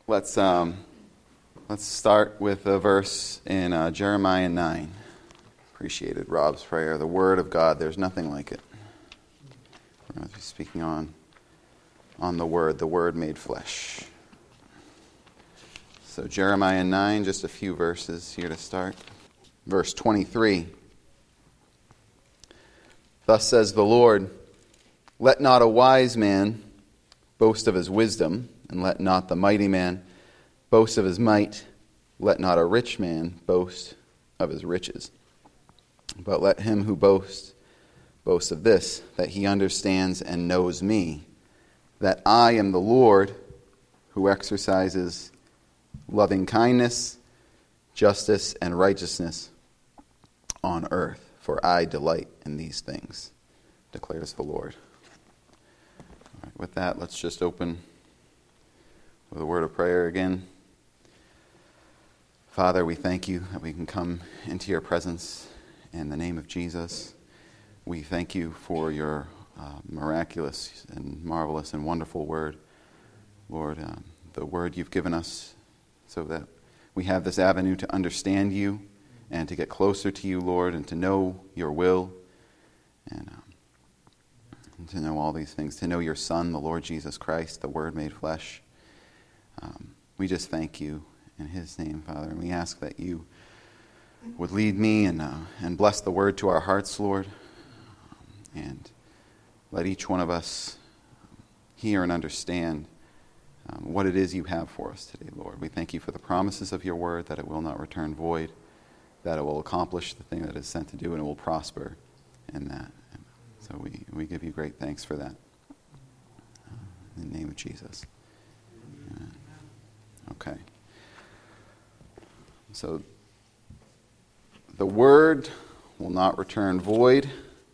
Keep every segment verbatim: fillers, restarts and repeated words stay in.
Let's um, let's start with a verse in uh, Jeremiah nine. Appreciated Rob's prayer. The Word of God, there's nothing like it. We're going to be speaking on, on the Word, the Word made flesh. So Jeremiah nine, just a few verses here to start. Verse twenty-three. Thus says the Lord, let not a wise man boast of his wisdom, and let not the mighty man boast of his might. Let not a rich man boast of his riches. But let him who boasts boast of this, that he understands and knows me, that I am the Lord who exercises loving kindness, justice, and righteousness on earth. For I delight in these things, declares the Lord. All right, with that, let's just open with a word of prayer again. Father, we thank you that we can come into your presence in the name of Jesus. We thank you for your uh, miraculous and marvelous and wonderful word. Lord, um, the word you've given us so that we have this avenue to understand you and to get closer to you, Lord, and to know your will and, um, and to know all these things, to know your Son, the Lord Jesus Christ, the Word made flesh. Um, we just thank you in his name, Father, and we ask that you would lead me and uh, and bless the word to our hearts, Lord, and let each one of us hear and understand um, what it is you have for us today, Lord. We thank you for the promises of your word, that it will not return void, that it will accomplish the thing that it is sent to do, and it will prosper in that. And so we, we give you great thanks for that. Uh, in the name of Jesus. Amen. Okay. So the word will not return void.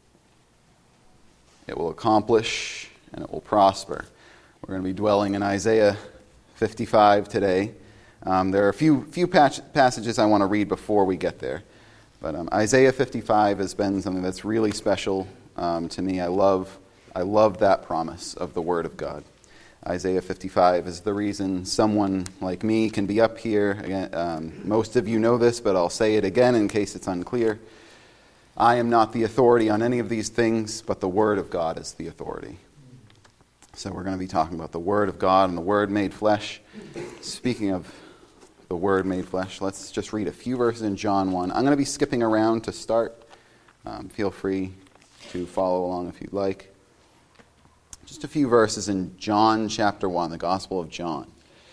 It will accomplish and it will prosper. We're going to be dwelling in Isaiah fifty-five today. Um, there are a few few patch- passages I want to read before we get there. But um, Isaiah fifty-five has been something that's really special um, to me. I love I love that promise of the Word of God. Isaiah fifty-five is the reason someone like me can be up here. Again, um, most of you know this, but I'll say it again in case it's unclear. I am not the authority on any of these things, but the Word of God is the authority. So we're going to be talking about the Word of God and the Word made flesh. Speaking of the Word made flesh, let's just read a few verses in John one. I'm going to be skipping around to start. Um, feel free to follow along if you'd like. Just a few verses in John chapter one, the Gospel of John.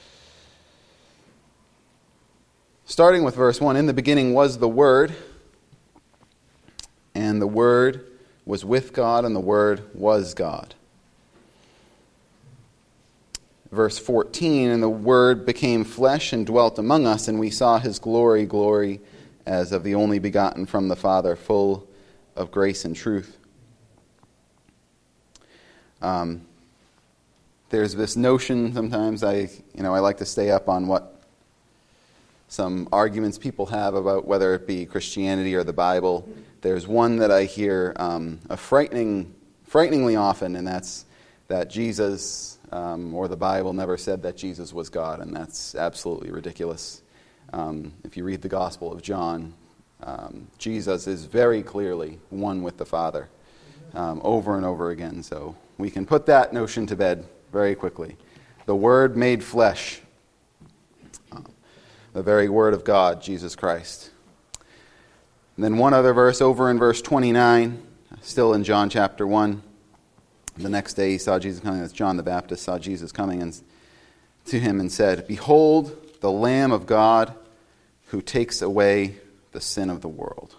Starting with verse one, in the beginning was the Word, and the Word was with God, and the Word was God. Verse fourteen, and the Word became flesh and dwelt among us, and we saw his glory, glory as of the only begotten from the Father, full of grace and truth. Um, there's this notion sometimes I, you know, I like to stay up on what some arguments people have about whether it be Christianity or the Bible. There's one that I hear um, a frightening, frighteningly often, and that's that Jesus um, or the Bible never said that Jesus was God, and that's absolutely ridiculous. Um, if you read the Gospel of John, um, Jesus is very clearly one with the Father um, over and over again. So we can put that notion to bed very quickly. The Word made flesh. Uh, the very Word of God, Jesus Christ. And then one other verse over in verse twenty-nine, still in John chapter one. The next day he saw Jesus coming. That's John the Baptist saw Jesus coming and to him and said, behold, the Lamb of God who takes away the sin of the world.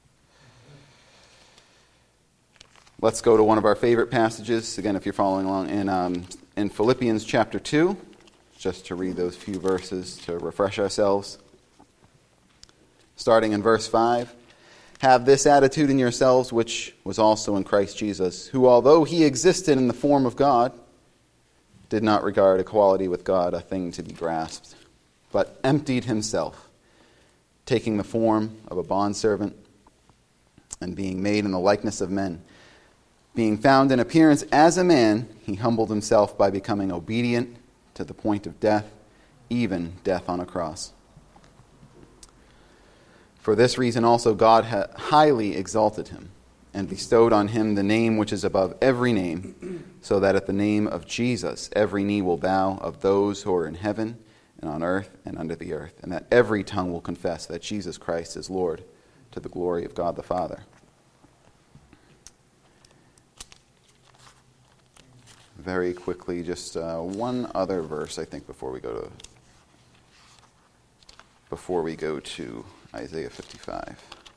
Let's go to one of our favorite passages, again, if you're following along, in, um, in Philippians chapter two, just to read those few verses to refresh ourselves. Starting in verse five, have this attitude in yourselves, which was also in Christ Jesus, who, although he existed in the form of God, did not regard equality with God a thing to be grasped, but emptied himself, taking the form of a bondservant and being made in the likeness of men. Being found in appearance as a man, he humbled himself by becoming obedient to the point of death, even death on a cross. For this reason also God ha- highly exalted him, and bestowed on him the name which is above every name, so that at the name of Jesus every knee will bow, of those who are in heaven and on earth and under the earth, and that every tongue will confess that Jesus Christ is Lord, to the glory of God the Father. Very quickly, just uh, one other verse, I think, before we go to before we go to Isaiah fifty-five.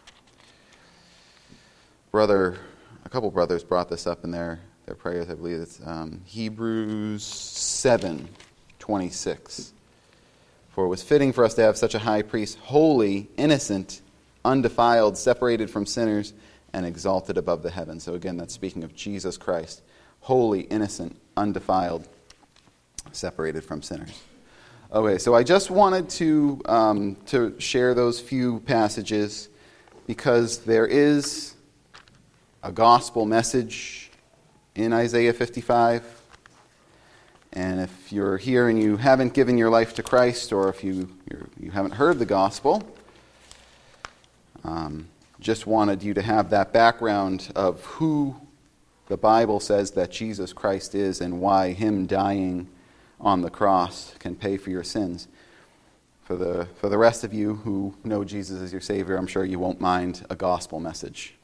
Brother, a couple brothers brought this up in their, their prayers. I believe it's um, Hebrews seven twenty-six. For it was fitting for us to have such a high priest, holy, innocent, undefiled, separated from sinners, and exalted above the heavens. So again, that's speaking of Jesus Christ. Holy, innocent, undefiled, separated from sinners. Okay, so I just wanted to um, to share those few passages because there is a gospel message in Isaiah fifty-five. And if you're here and you haven't given your life to Christ, or if you you're, you haven't heard the gospel, um, just wanted you to have that background of who the Bible says that Jesus Christ is and why him dying on the cross can pay for your sins. For the for the rest of you who know Jesus as your Savior, I'm sure you won't mind a gospel message.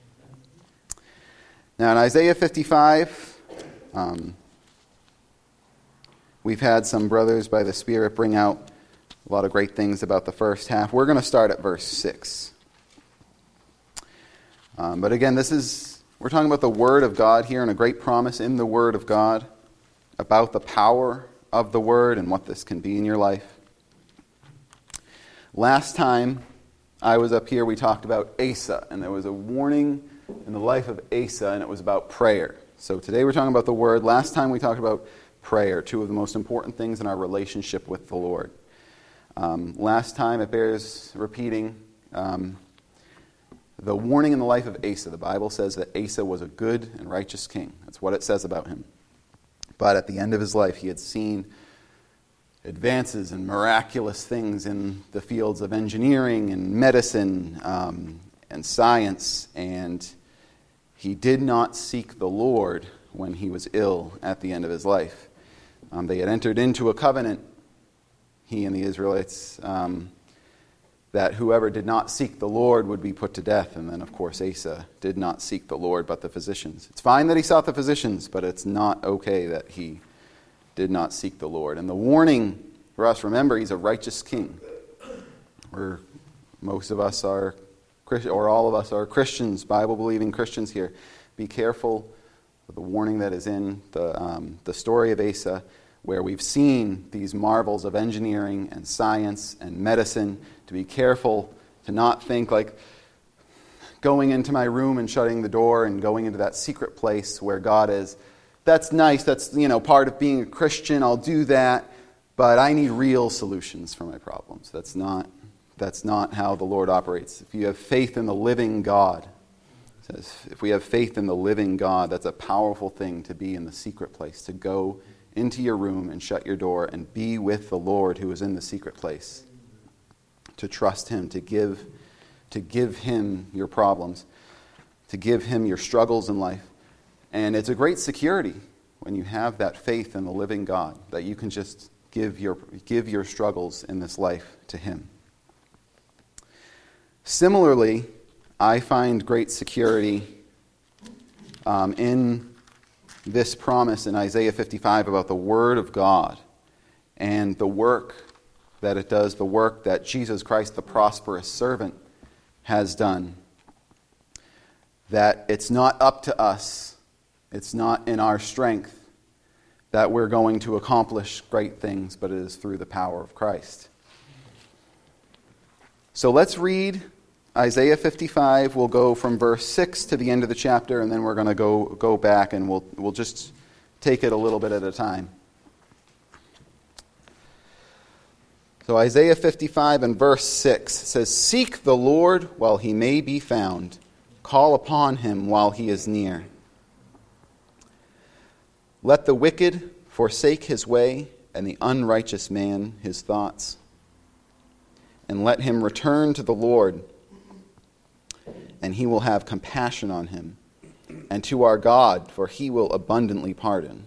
Now in Isaiah fifty-five, um, we've had some brothers by the Spirit bring out a lot of great things about the first half. We're going to start at verse six. Um, but again, this is we're talking about the Word of God here and a great promise in the Word of God about the power of the Word and what this can be in your life. Last time I was up here, we talked about Asa, and there was a warning in the life of Asa, and it was about prayer. So today we're talking about the Word. Last time we talked about prayer, two of the most important things in our relationship with the Lord. Um, last time, it bears repeating, um, the warning in the life of Asa. The Bible says that Asa was a good and righteous king. That's what it says about him. But at the end of his life, he had seen advances and miraculous things in the fields of engineering and medicine um, and science, and he did not seek the Lord when he was ill at the end of his life. Um, they had entered into a covenant, he and the Israelites, um, that whoever did not seek the Lord would be put to death. And then, of course, Asa did not seek the Lord but the physicians. It's fine that he sought the physicians, but it's not okay that he did not seek the Lord. And the warning for us, remember, he's a righteous king. We're, most of us are, or all of us are Christians, Bible-believing Christians here. Be careful of the warning that is in the um, the story of Asa, where we've seen these marvels of engineering and science and medicine, to be careful to not think like going into my room and shutting the door and going into that secret place where God is. That's nice, that's, you know, part of being a Christian, I'll do that, but I need real solutions for my problems. That's not that's not how the Lord operates. If you have faith in the living God, it says, if we have faith in the living God, that's a powerful thing to be in the secret place, to go into your room and shut your door and be with the Lord who is in the secret place. To trust him, to give, to give him your problems, to give him your struggles in life. And it's a great security when you have that faith in the living God, that you can just give your give your struggles in this life to him. Similarly, I find great security um, in this promise in Isaiah fifty-five about the Word of God and the work that it does, the work that Jesus Christ, the prosperous servant, has done. That it's not up to us, it's not in our strength that we're going to accomplish great things, but it is through the power of Christ. So let's read Isaiah fifty-five. We'll go from verse six to the end of the chapter, and then we're going to go go back and we'll we'll just take it a little bit at a time. So Isaiah fifty-five and verse six says, "Seek the Lord while he may be found. Call upon him while he is near. Let the wicked forsake his way, and the unrighteous man his thoughts. And let him return to the Lord, and he will have compassion on him, and to our God, for he will abundantly pardon.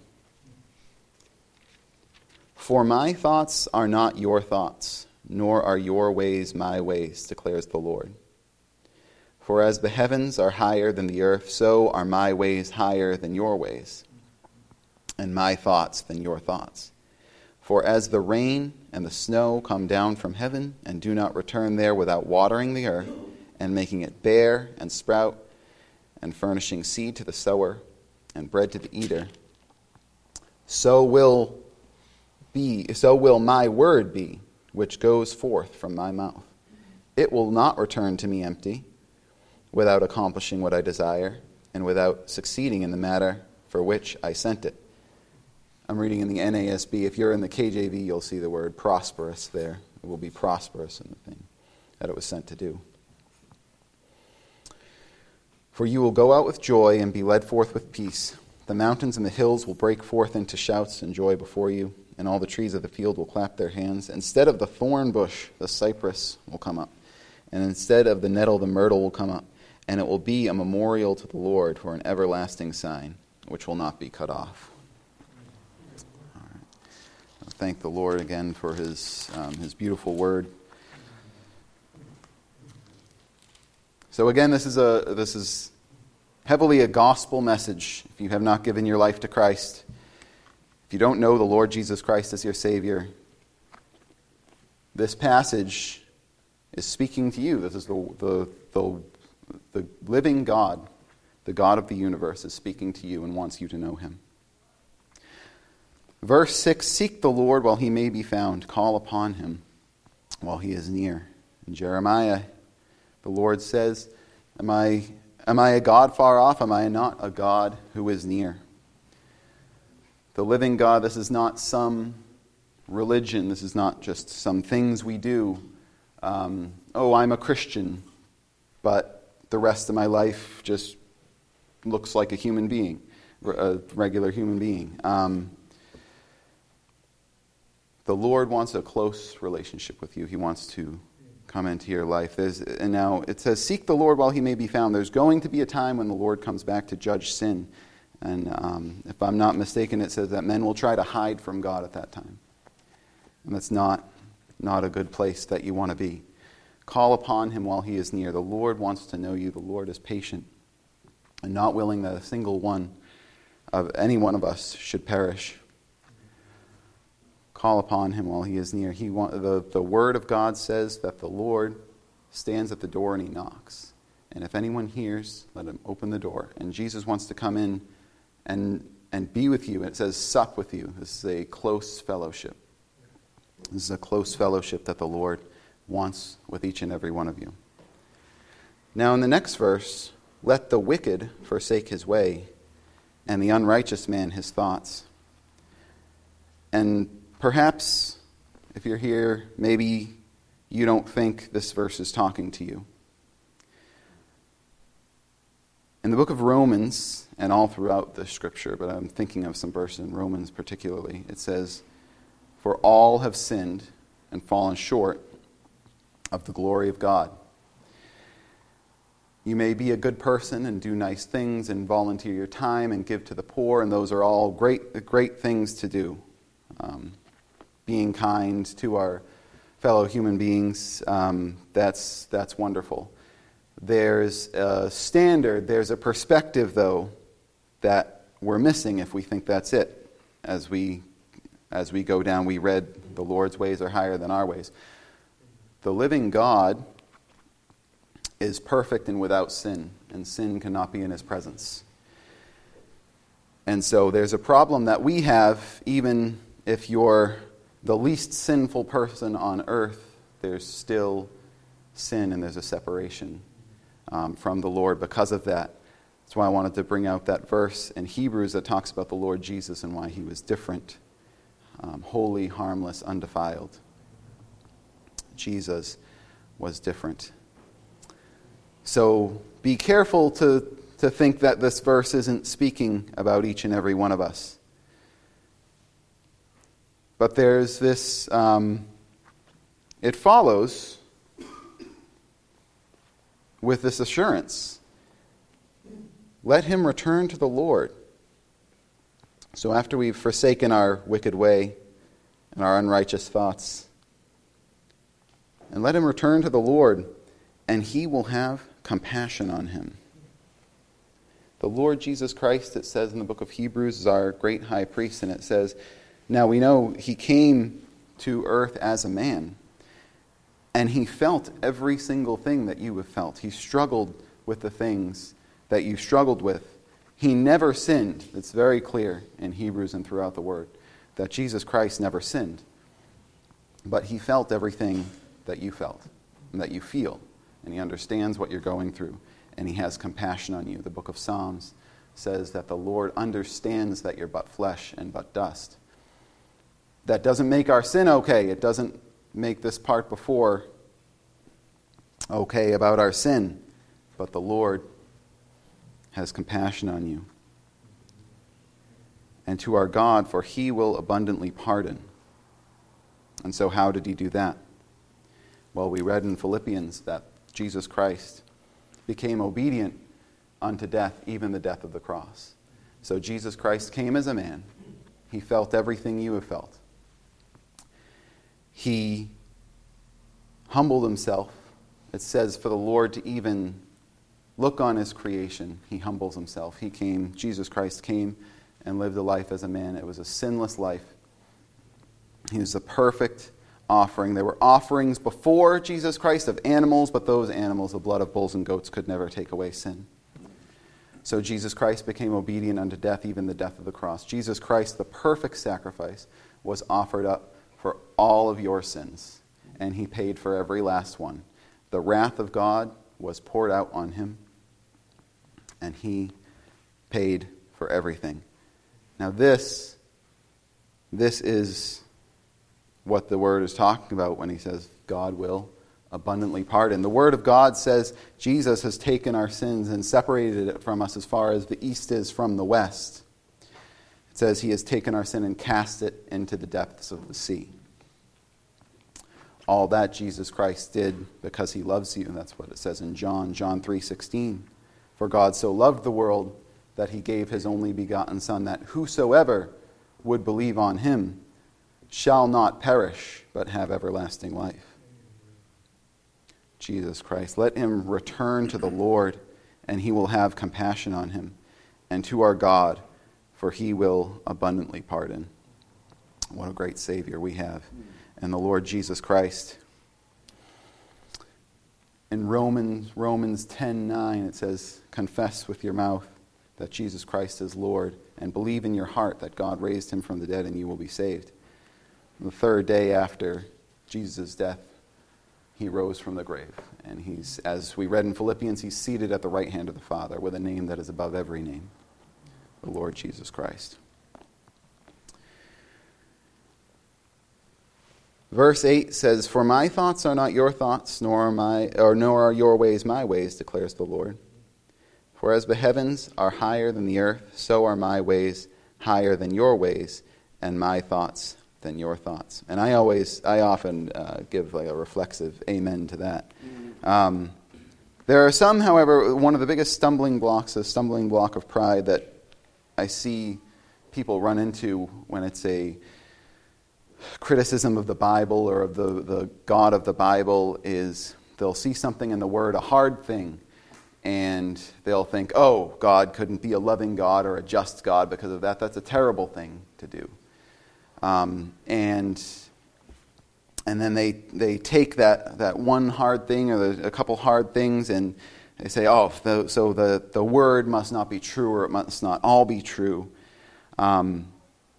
For my thoughts are not your thoughts, nor are your ways my ways, declares the Lord. For as the heavens are higher than the earth, so are my ways higher than your ways, and my thoughts than your thoughts. For as the rain and the snow come down from heaven, and do not return there without watering the earth, and making it bear and sprout, and furnishing seed to the sower, and bread to the eater, so will be, so will my word be, which goes forth from my mouth. It will not return to me empty, without accomplishing what I desire, and without succeeding in the matter for which I sent it. I'm reading in the N A S B. If you're in the K J V, you'll see the word prosperous there. It will be prosperous in the thing that it was sent to do. For you will go out with joy and be led forth with peace. The mountains and the hills will break forth into shouts and joy before you, and all the trees of the field will clap their hands. Instead of the thorn bush, the cypress will come up, and instead of the nettle, the myrtle will come up. And it will be a memorial to the Lord for an everlasting sign, which will not be cut off. All right. I'll thank the Lord again for his um, his beautiful word. So again, this is a this is heavily a gospel message. If you have not given your life to Christ, if you don't know the Lord Jesus Christ as your Savior, this passage is speaking to you. This is the the the The living God, the God of the universe, is speaking to you and wants you to know him. Verse six, seek the Lord while he may be found. Call upon him while he is near. In Jeremiah, the Lord says, Am I, am I a God far off? Am I not a God who is near? The living God, this is not some religion. This is not just some things we do. Um, oh, I'm a Christian, but the rest of my life just looks like a human being, a regular human being. Um, the Lord wants a close relationship with you. He wants to come into your life. There's, and now it says, seek the Lord while he may be found. There's going to be a time when the Lord comes back to judge sin. And um, if I'm not mistaken, it says that men will try to hide from God at that time. And that's not, not a good place that you want to be. Call upon him while he is near. The Lord wants to know you. The Lord is patient and not willing that a single one of any one of us should perish. Call upon him while he is near. He want, the, the word of God says that the Lord stands at the door and he knocks. And if anyone hears, let him open the door. And Jesus wants to come in and, and be with you. It says sup with you. This is a close fellowship. This is a close fellowship that the Lord wants with each and every one of you. Now in the next verse, let the wicked forsake his way, and the unrighteous man his thoughts. And perhaps, if you're here, maybe you don't think this verse is talking to you. In the book of Romans, and all throughout the scripture, but I'm thinking of some verses in Romans particularly, it says, for all have sinned and fallen short of the glory of God. You may be a good person and do nice things and volunteer your time and give to the poor, and those are all great, great things to do. Um, being kind to our fellow human beings, um, that's that's wonderful. There's a standard, there's a perspective, though, that we're missing if we think that's it. As we as we go down, we read the Lord's ways are higher than our ways. The living God is perfect and without sin, and sin cannot be in his presence. And so there's a problem that we have, even if you're the least sinful person on earth, there's still sin and there's a separation um, from the Lord because of that. That's why I wanted to bring out that verse in Hebrews that talks about the Lord Jesus and why he was different, um, holy, harmless, undefiled. Jesus was different. So be careful to, to think that this verse isn't speaking about each and every one of us. But there's this, um, it follows with this assurance. Let him return to the Lord. So after we've forsaken our wicked way and our unrighteous thoughts, and let him return to the Lord, and he will have compassion on him. The Lord Jesus Christ, it says in the book of Hebrews, is our great high priest, and it says, now we know he came to earth as a man, and he felt every single thing that you have felt. He struggled with the things that you struggled with. He never sinned. It's very clear in Hebrews and throughout the Word that Jesus Christ never sinned. But he felt everything that you felt and that you feel. And he understands what you're going through. And he has compassion on you. The book of Psalms says that the Lord understands that you're but flesh and but dust. That doesn't make our sin okay. It doesn't make this part before okay about our sin. But the Lord has compassion on you. And to our God, for he will abundantly pardon. And so how did he do that? Well, we read in Philippians that Jesus Christ became obedient unto death, even the death of the cross. So Jesus Christ came as a man. He felt everything you have felt. He humbled himself. It says for the Lord to even look on his creation, he humbles himself. He came, Jesus Christ came and lived a life as a man. It was a sinless life. He was the perfect offering. There were offerings before Jesus Christ of animals, but those animals, the blood of bulls and goats, could never take away sin. So Jesus Christ became obedient unto death, even the death of the cross. Jesus Christ, the perfect sacrifice, was offered up for all of your sins, and he paid for every last one. The wrath of God was poured out on him, and he paid for everything. Now this, this is what the Word is talking about when he says God will abundantly pardon. The Word of God says Jesus has taken our sins and separated it from us as far as the east is from the west. It says he has taken our sin and cast it into the depths of the sea. All that Jesus Christ did because he loves you. And that's what it says in John, John three sixteen. For God so loved the world that he gave his only begotten Son, that whosoever would believe on him shall not perish, but have everlasting life. Jesus Christ, let him return to the Lord, and he will have compassion on him, and to our God, for he will abundantly pardon. What a great Savior we have, and the Lord Jesus Christ. In Romans Romans ten nine, it says, confess with your mouth that Jesus Christ is Lord, and believe in your heart that God raised him from the dead, and you will be saved. The third day after Jesus' death, he rose from the grave. And he's, as we read in Philippians, he's seated at the right hand of the Father with a name that is above every name, the Lord Jesus Christ. Verse eight says, for my thoughts are not your thoughts, nor are my or nor are your ways my ways, declares the Lord. For as the heavens are higher than the earth, so are my ways higher than your ways, and my thoughts than your thoughts. And I always, I often uh, give like a reflexive amen to that. Um, there are some, however, one of the biggest stumbling blocks, a stumbling block of pride that I see people run into when it's a criticism of the Bible or of the, the God of the Bible is they'll see something in the Word, a hard thing, and they'll think, oh, God couldn't be a loving God or a just God because of that. That's a terrible thing to do. Um, and and then they they take that, that one hard thing or the, a couple hard things and they say, oh, the, so the, the Word must not be true or it must not all be true. Um,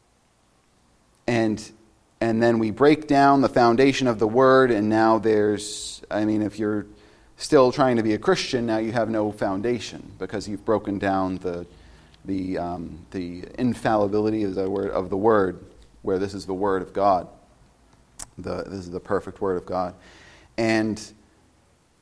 and and then we break down the foundation of the Word, and now there's, I mean, if you're still trying to be a Christian, now you have no foundation because you've broken down the the um, the infallibility of the word of the Word, where this is the Word of God. The, this is the perfect Word of God. And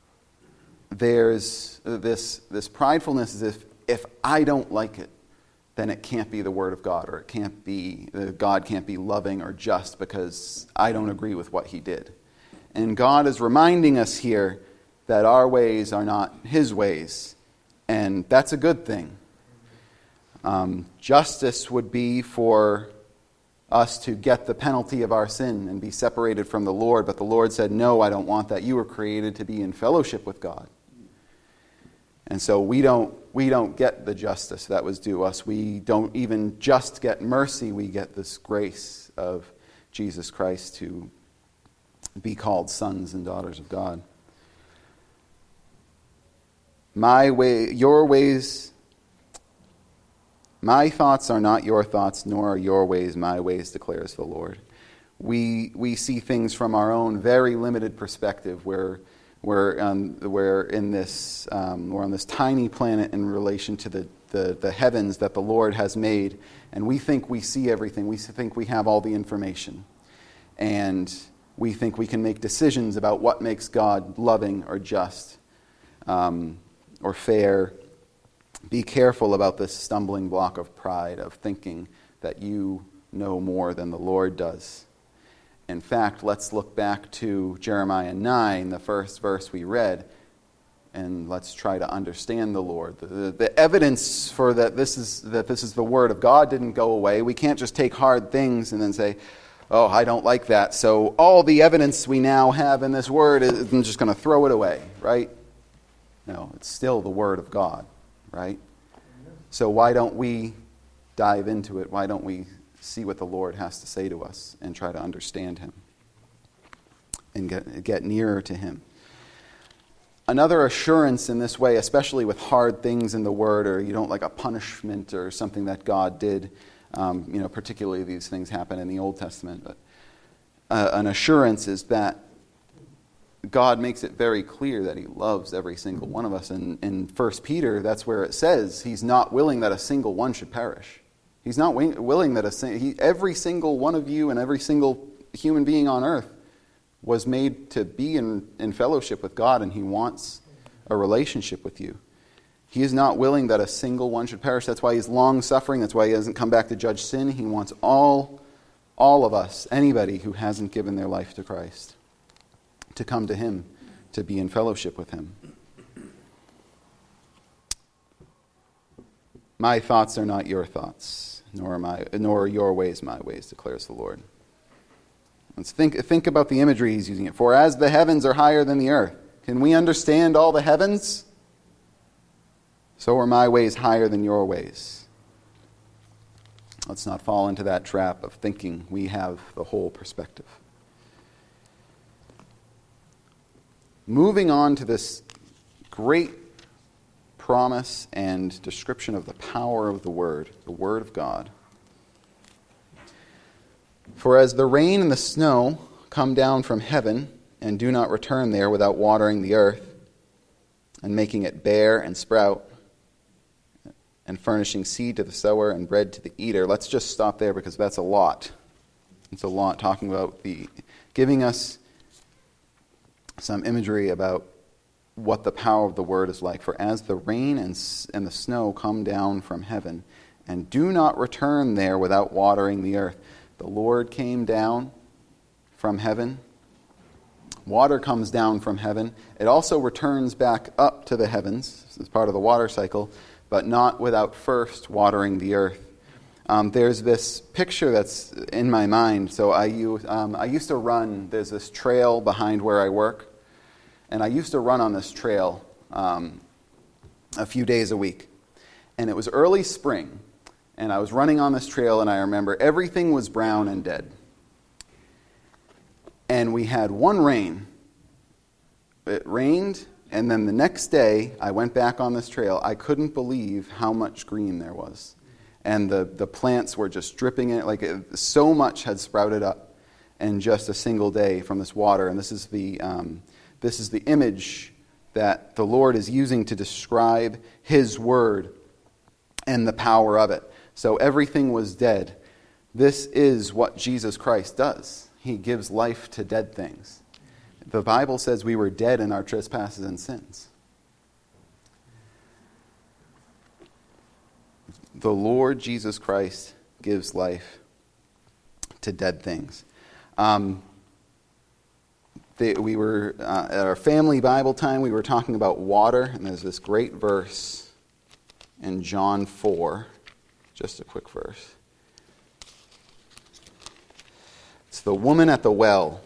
there's this this pridefulness as if, if I don't like it, then it can't be the Word of God, or it can't be, uh, God can't be loving or just because I don't agree with what he did. And God is reminding us here that our ways are not his ways, and that's a good thing. Um, justice would be for us to get the penalty of our sin and be separated from the Lord, but the Lord said, no, I don't want that. You were created to be in fellowship with God. And so we don't we don't get the justice that was due us. We don't even just get mercy. We get this grace of Jesus Christ to be called sons and daughters of God. My way, your ways, my thoughts are not your thoughts, nor are your ways my ways, declares the Lord. We we see things from our own very limited perspective, where we're um, we're in this um, we're on this tiny planet in relation to the, the the heavens that the Lord has made, and we think we see everything. We think we have all the information, and we think we can make decisions about what makes God loving or just. Um, or fair. Be careful about this stumbling block of pride, of thinking that you know more than the Lord does. In fact, let's look back to Jeremiah nine, the first verse we read, and let's try to understand the Lord. The, the, the evidence for that this is that this is the Word of God didn't go away. We can't just take hard things and then say, oh, I don't like that, so all the evidence we now have in this Word, is, I'm just going to throw it away, right? No, it's still the Word of God, right? So why don't we dive into it? Why don't we see what the Lord has to say to us and try to understand him and get, get nearer to him? Another assurance in this way, especially with hard things in the Word, or you don't like a punishment or something that God did, um, you know, particularly these things happen in the Old Testament, but uh, an assurance is that God makes it very clear that he loves every single one of us. And in First Peter, that's where it says he's not willing that a single one should perish. He's not willing that a he, every single one of you and every single human being on earth was made to be in, in fellowship with God, and he wants a relationship with you. He is not willing that a single one should perish. That's why he's long-suffering. That's why he doesn't come back to judge sin. He wants all, all of us, anybody who hasn't given their life to Christ, to come to him, to be in fellowship with him. My thoughts are not your thoughts, nor are my, nor are your ways my ways, declares the Lord. Let's think, think about the imagery he's using it for. As the heavens are higher than the earth. Can we understand all the heavens? So are my ways higher than your ways. Let's not fall into that trap of thinking we have the whole perspective. Moving on to this great promise and description of the power of the Word, the Word of God. For as the rain and the snow come down from heaven and do not return there without watering the earth and making it bear and sprout and furnishing seed to the sower and bread to the eater. Let's just stop there because that's a lot. It's a lot talking about the giving us some imagery about what the power of the Word is like. For as the rain and, and the snow come down from heaven and do not return there without watering the earth. The Lord came down from heaven. Water comes down from heaven. It also returns back up to the heavens. This is part of the water cycle, but not without first watering the earth. Um, there's this picture that's in my mind. So I, use, um, I used to run, there's this trail behind where I work, and I used to run on this trail um, a few days a week. And it was early spring, and I was running on this trail, and I remember everything was brown and dead. And we had one rain. It rained, and then the next day I went back on this trail. I couldn't believe how much green there was. And the, the plants were just dripping in it. Like it, so much had sprouted up in just a single day from this water. And this is the um, this is the image that the Lord is using to describe His Word and the power of it. So everything was dead. This is what Jesus Christ does. He gives life to dead things. The Bible says we were dead in our trespasses and sins. The Lord Jesus Christ gives life to dead things. Um, they, we were, uh, at our family Bible time, we were talking about water, and there's this great verse in John four. Just a quick verse. It's the woman at the well.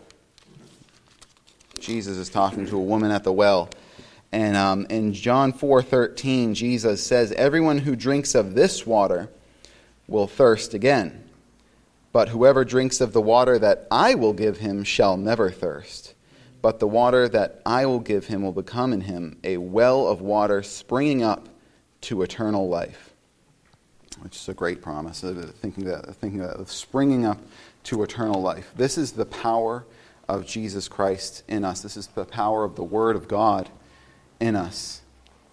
Jesus is talking to a woman at the well. And um, in John four thirteen, Jesus says, "Everyone who drinks of this water will thirst again. But whoever drinks of the water that I will give him shall never thirst. But the water that I will give him will become in him a well of water springing up to eternal life." Which is a great promise, thinking that, thinking that of springing up to eternal life. This is the power of Jesus Christ in us. This is the power of the Word of God in us.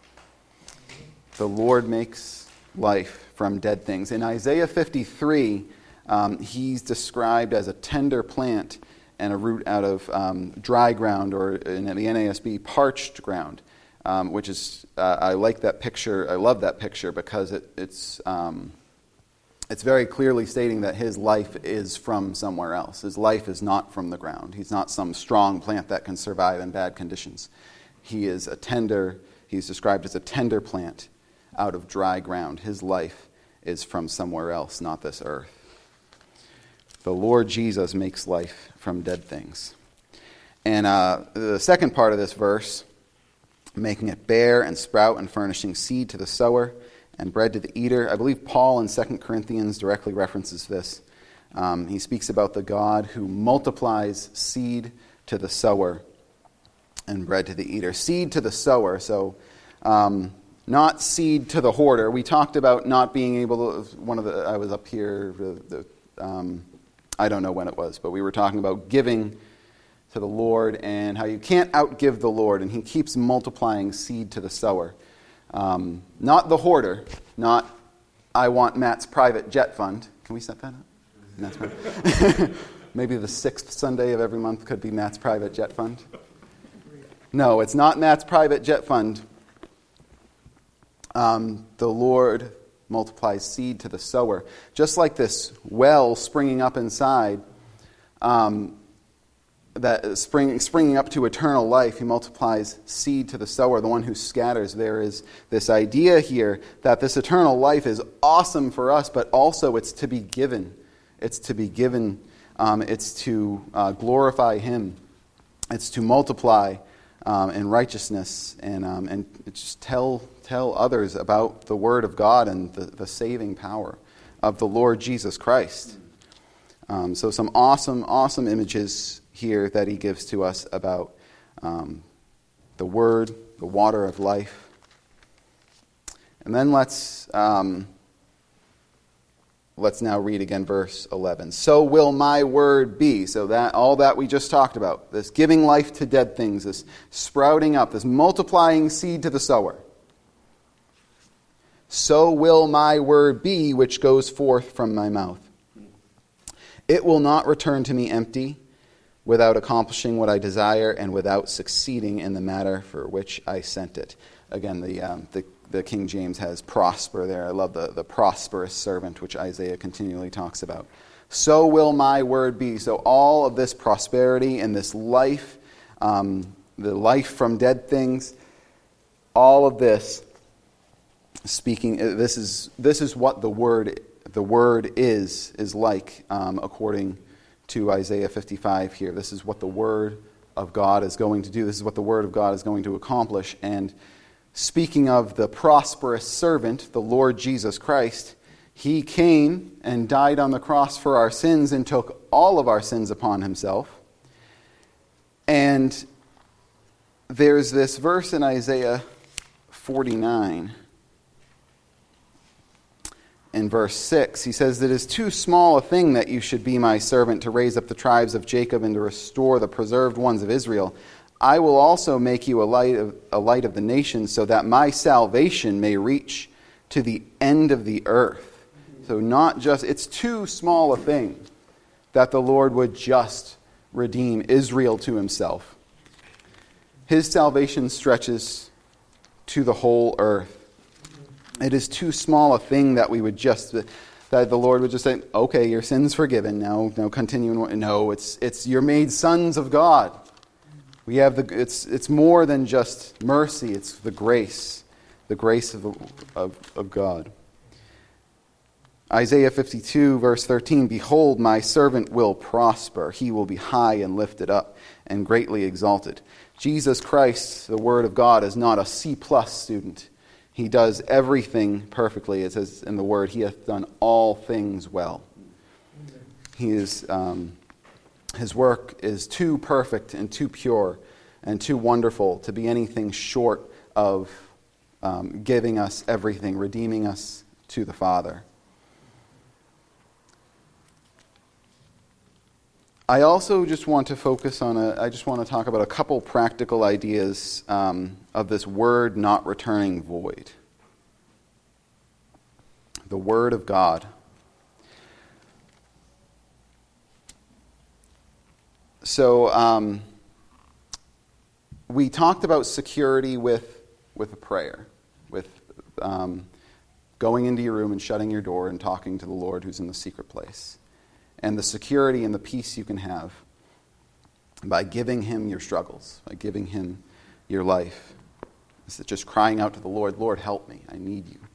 The Lord makes life from dead things. In Isaiah fifty-three, um, he's described as a tender plant and a root out of um, dry ground, or in the N A S B, parched ground, um, which is, uh, I like that picture, I love that picture because it, it's um, it's very clearly stating that his life is from somewhere else. His life is not from the ground. He's not some strong plant that can survive in bad conditions. He is a tender, he's described as a tender plant out of dry ground. His life is from somewhere else, not this earth. The Lord Jesus makes life from dead things. And uh, the second part of this verse, making it bear and sprout and furnishing seed to the sower and bread to the eater. I believe Paul in Second Corinthians directly references this. Um, he speaks about the God who multiplies seed to the sower and bread to the eater. Seed to the sower, so um, not seed to the hoarder. We talked about not being able to, one of the, I was up here, the, the, um, I don't know when it was, but we were talking about giving to the Lord and how you can't outgive the Lord, and he keeps multiplying seed to the sower. Um, not the hoarder, not I want Matt's private jet fund. Can we set that up? Matt's private. Maybe the sixth Sunday of every month could be Matt's private jet fund. No, it's not Matt's private jet fund. Um, the Lord multiplies seed to the sower. Just like this well springing up inside, um, that spring, springing up to eternal life, he multiplies seed to the sower, the one who scatters. There is this idea here that this eternal life is awesome for us, but also it's to be given. It's to be given. Um, it's to uh, glorify him. It's to multiply um, in righteousness and um, and just tell tell others about the Word of God and the, the saving power of the Lord Jesus Christ. Um, so some awesome, awesome images here that he gives to us about um, the Word, the water of life. And then let's um, let's now read again verse eleven. So will my word be. So that all that we just talked about, this giving life to dead things, this sprouting up, this multiplying seed to the sower. So will my word be which goes forth from my mouth. It will not return to me empty, without accomplishing what I desire and without succeeding in the matter for which I sent it. Again, the um, the, the King James has prosper there. I love the, the prosperous servant, which Isaiah continually talks about. So will my word be. So all of this prosperity and this life, um, the life from dead things, all of this, speaking, this is this is what the word the word is is like, um, according to Isaiah fifty-five here. This is what the Word of God is going to do. This is what the Word of God is going to accomplish. And speaking of the prosperous servant, the Lord Jesus Christ, he came and died on the cross for our sins and took all of our sins upon himself. And there's this verse in Isaiah forty-nine. In verse six, he says, "It is too small a thing that you should be my servant to raise up the tribes of Jacob and to restore the preserved ones of Israel. I will also make you a light of, a light of the nations so that my salvation may reach to the end of the earth." So not just, it's too small a thing that the Lord would just redeem Israel to himself. His salvation stretches to the whole earth. It is too small a thing that we would just, that the Lord would just say, okay, your sin's forgiven, now, now continue. In, no, it's, it's you're made sons of God. We have the, it's, it's more than just mercy, it's the grace, the grace of, of, of God. Isaiah fifty-two, verse thirteen, behold, my servant will prosper. He will be high and lifted up and greatly exalted. Jesus Christ, the Word of God, is not a C plus student. He does everything perfectly. It says in the Word, he hath done all things well. He is, um, his work is too perfect and too pure and too wonderful to be anything short of um, giving us everything, redeeming us to the Father. I also just want to focus on a, I just want to talk about a couple practical ideas um, of this word not returning void. The Word of God. So um, we talked about security with, with a prayer, with um, going into your room and shutting your door and talking to the Lord who's in the secret place. And the security and the peace you can have by giving him your struggles, by giving him your life. Is it just crying out to the Lord, Lord, help me, I need you.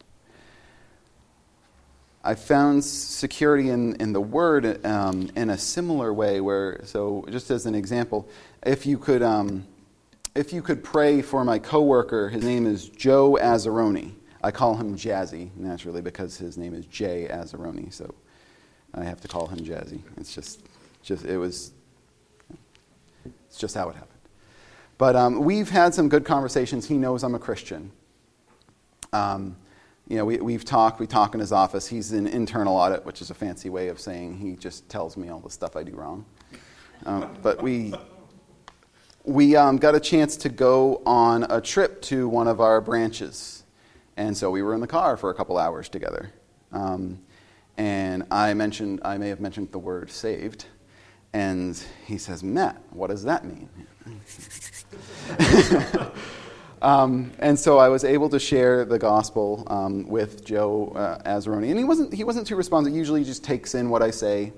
I found security in, in the Word um, in a similar way where, so just as an example, if you could um, if you could pray for my coworker, his name is Joe Azzaroni. I call him Jazzy, naturally, because his name is Jay Azzaroni, so I have to call him Jazzy. It's just, just it was, it's just how it happened. But um, we've had some good conversations. He knows I'm a Christian. Um, you know, we, we've talked. We talk in his office. He's in internal audit, which is a fancy way of saying he just tells me all the stuff I do wrong. Um, but we we um, got a chance to go on a trip to one of our branches, and so we were in the car for a couple hours together. Um, And I mentioned, I may have mentioned the word saved. And he says, Matt, what does that mean? um, and so I was able to share the gospel um, with Joe uh, Azzaroni. And he wasn't, he wasn't too responsive. Usually he just takes in what I say.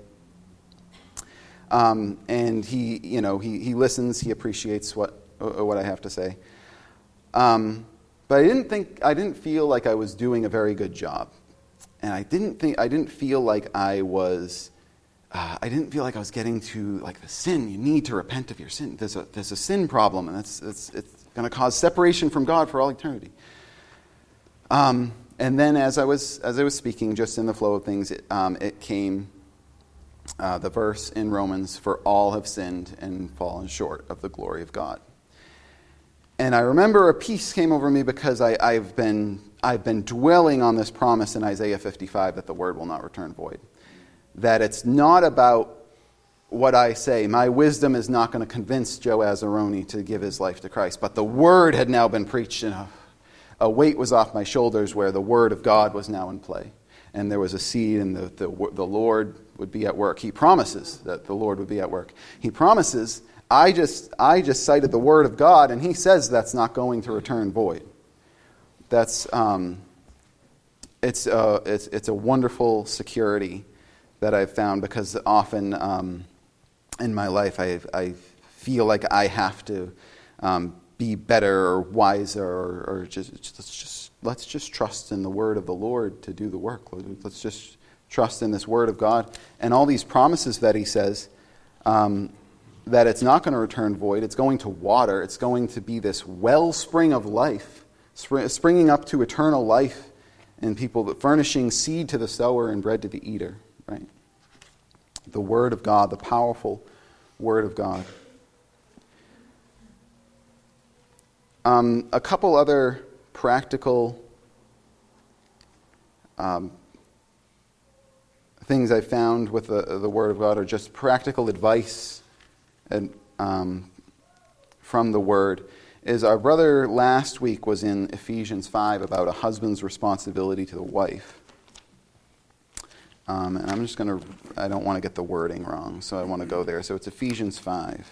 Um, and he, you know, he, he listens, he appreciates what, uh, what I have to say. Um, but I didn't think, I didn't feel like I was doing a very good job. And I didn't think I didn't feel like I was uh, I didn't feel like I was getting to like the sin. You need to repent of your sin. There's a there's a sin problem, and that's it's it's going to cause separation from God for all eternity. Um, and then as I was as I was speaking, just in the flow of things, it, um, it came uh, the verse in Romans: "For all have sinned and fallen short of the glory of God." And I remember a peace came over me because I, I've been I've been dwelling on this promise in Isaiah fifty-five that the word will not return void. That it's not about what I say. My wisdom is not going to convince Joe Azzaroni to give his life to Christ. But the word had now been preached, and a, a weight was off my shoulders where the word of God was now in play. And there was a seed, and the, the, the Lord would be at work. He promises that the Lord would be at work. He promises... I just I just cited the Word of God, and he says that's not going to return void. That's um, it's a it's it's a wonderful security that I've found, because often um, in my life I I feel like I have to um, be better or wiser or, or just, just let's just let's just trust in the Word of the Lord to do the work. Let's just trust in this Word of God and all these promises that he says. Um, that it's not going to return void, it's going to water, it's going to be this wellspring of life, springing up to eternal life in people, furnishing seed to the sower and bread to the eater, right? The Word of God, the powerful Word of God. Um, a couple other practical um, things I found with the, the Word of God are just practical advice and um, from the Word. Is our brother last week was in Ephesians five about a husband's responsibility to the wife. Um, and I'm just going to, I don't want to get the wording wrong, so I want to go there. So it's Ephesians five.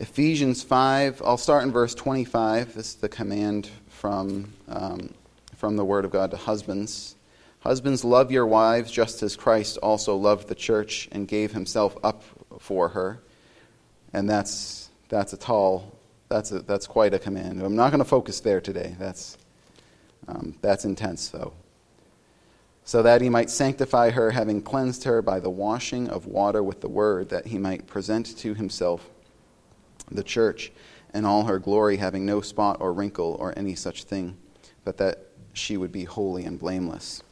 Ephesians five, I'll start in verse twenty-five. This is the command from, um, from the Word of God to husbands. Husbands, love your wives just as Christ also loved the church and gave himself up for her. And that's that's a tall, that's a, that's quite a command. I'm not going to focus there today. That's um, that's intense, though. So that he might sanctify her, having cleansed her by the washing of water with the word, that he might present to himself the church in all her glory, having no spot or wrinkle or any such thing, but that she would be holy and blameless.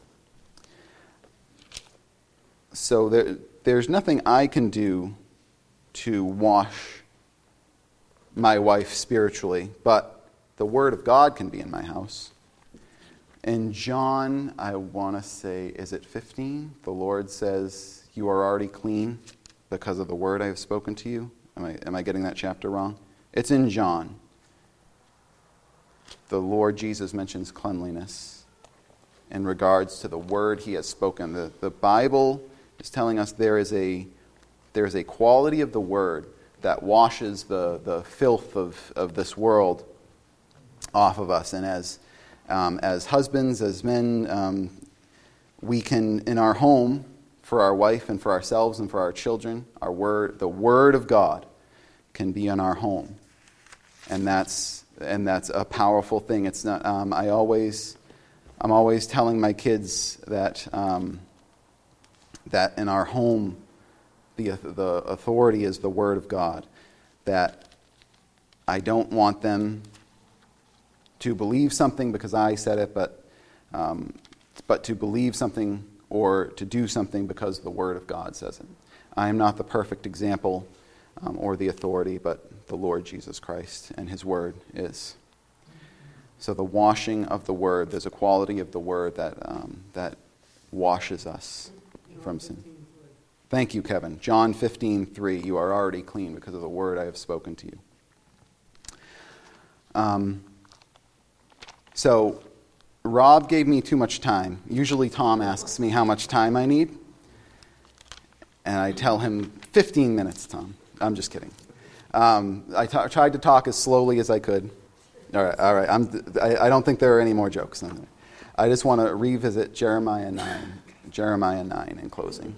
So there, there's nothing I can do to wash my wife spiritually, but the Word of God can be in my house. In John, I want to say, is it fifteen? The Lord says, you are already clean because of the word I have spoken to you. Am I, am I getting that chapter wrong? It's in John. The Lord Jesus mentions cleanliness in regards to the word he has spoken. The, the Bible is telling us there is a there is a quality of the word that washes the, the filth of, of this world off of us. And as um, as husbands, as men, um, we can, in our home, for our wife and for ourselves and for our children, our word, the word of God can be in our home. And that's and that's a powerful thing. It's not um, I always I'm always telling my kids that um, that in our home the the authority is the word of God. That I don't want them to believe something because I said it, but um, but to believe something or to do something because the word of God says it. I am not the perfect example um, or the authority, but the Lord Jesus Christ and his word is. So the washing of the word, there's a quality of the word that um, that washes us from sin. Thank you, Kevin. John fifteen three, you are already clean because of the word I have spoken to you. Um, so Rob gave me too much time. Usually Tom asks me how much time I need. And I tell him fifteen minutes, Tom. I'm just kidding. Um, I t- tried to talk as slowly as I could. All right, all right. I'm, I, I don't think there are any more jokes. I just want to revisit Jeremiah nine. Jeremiah nine in closing.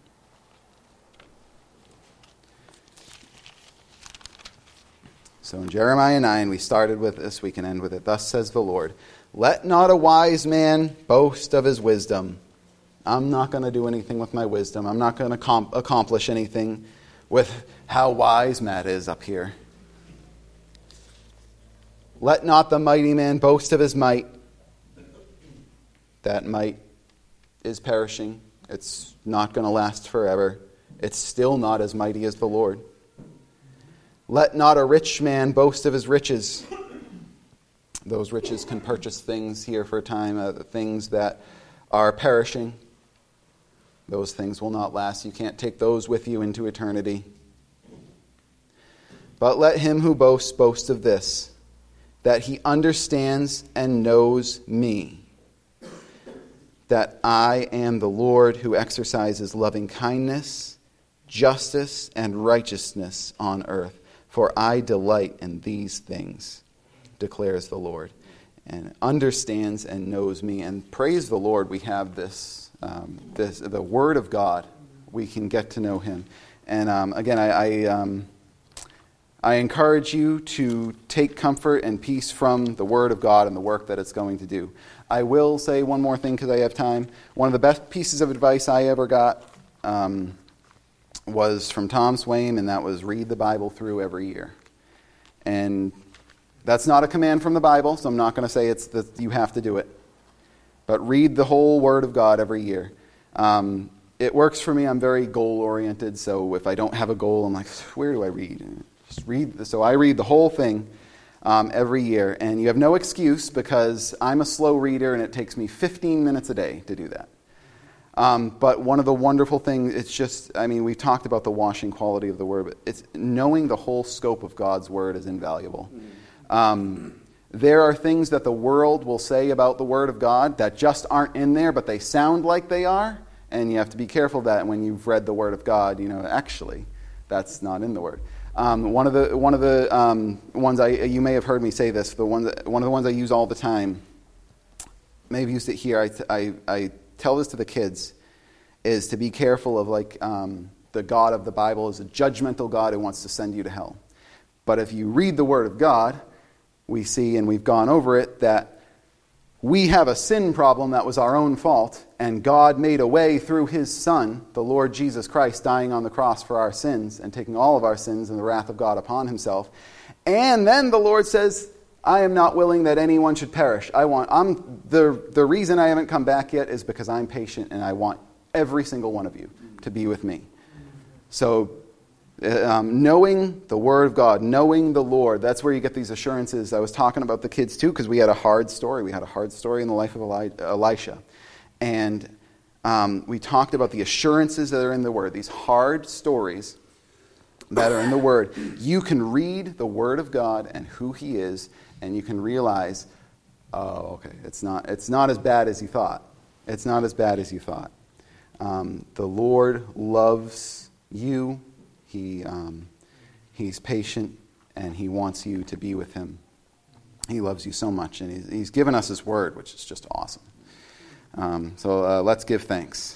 So in Jeremiah nine, we started with this. We can end with it. Thus says the Lord, let not a wise man boast of his wisdom. I'm not going to do anything with my wisdom. I'm not going to com- accomplish anything with how wise Matt is up here. Let not the mighty man boast of his might. That might is perishing. It's not going to last forever. It's still not as mighty as the Lord. Let not a rich man boast of his riches. Those riches can purchase things here for a time, uh, things that are perishing. Those things will not last. You can't take those with you into eternity. But let him who boasts boast of this, that he understands and knows me, that I am the Lord who exercises loving kindness, justice, and righteousness on earth. For I delight in these things, declares the Lord, and understands and knows me. And praise the Lord, we have this, um, this the Word of God. We can get to know Him. And um, again, I I, um, I encourage you to take comfort and peace from the Word of God and the work that it's going to do. I will say one more thing because I have time. One of the best pieces of advice I ever got um, was from Tom Swaim, and that was read the Bible through every year. And that's not a command from the Bible, so I'm not going to say it's that you have to do it. But read the whole Word of God every year. Um, it works for me. I'm very goal-oriented, so if I don't have a goal, I'm like, where do I read? Just read. So I read the whole thing um, every year, and you have no excuse because I'm a slow reader, and it takes me fifteen minutes a day to do that. Um, but one of the wonderful things, it's just, I mean, we've talked about the washing quality of the Word, but it's knowing the whole scope of God's Word is invaluable. Um, there are things that the world will say about the Word of God that just aren't in there, but they sound like they are, and you have to be careful of that when you've read the Word of God, you know, actually, that's not in the Word. Um, one of the one of the um, ones I you may have heard me say this. The one that, one of the ones I use all the time. May have used it here. I, I, I tell this to the kids, is to be careful of like um, the God of the Bible is a judgmental God who wants to send you to hell. But if you read the Word of God, we see, and we've gone over it, that we have a sin problem that was our own fault, and God made a way through His Son, the Lord Jesus Christ, dying on the cross for our sins and taking all of our sins and the wrath of God upon Himself. And then the Lord says, I am not willing that anyone should perish. I want, I'm, the, the reason I haven't come back yet is because I'm patient and I want every single one of you to be with me. So, um, knowing the Word of God, knowing the Lord, that's where you get these assurances. I was talking about the kids too, because we had a hard story. We had a hard story in the life of Eli- Elisha. And um, we talked about the assurances that are in the Word, these hard stories that are in the Word. You can read the Word of God and who He is, and you can realize, oh, okay, it's not, it's not as bad as you thought. It's not as bad as you thought. Um, the Lord loves you. He um, He's patient, and He wants you to be with Him. He loves you so much, and He's, he's given us His Word, which is just awesome. Um, so uh, let's give thanks.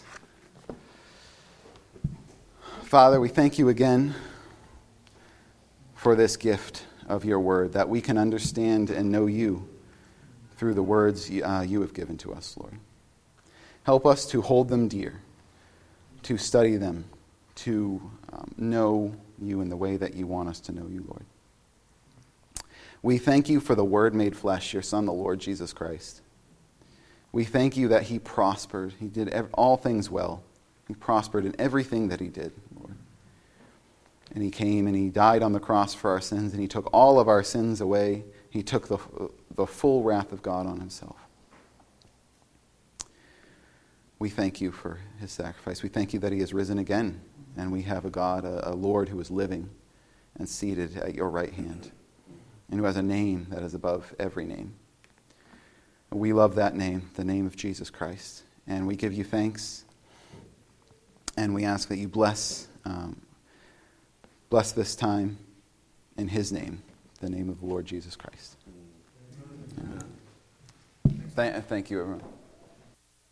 Father, we thank You again for this gift of Your Word, that we can understand and know You through the words uh, You have given to us, Lord. Help us to hold them dear, to study them, to um, know You in the way that You want us to know You, Lord. We thank You for the Word made flesh, Your Son, the Lord Jesus Christ. We thank You that He prospered. He did ev- all things well. He prospered in everything that He did, Lord. And He came and He died on the cross for our sins, and He took all of our sins away. He took the, the full wrath of God on Himself. We thank You for His sacrifice. We thank You that He has risen again, and we have a God, a, a Lord who is living and seated at Your right hand, and who has a name that is above every name. We love that name, the name of Jesus Christ, and we give You thanks, and we ask that You bless, um, bless this time in His name, the name of the Lord Jesus Christ. Amen. Thank, thank you, everyone.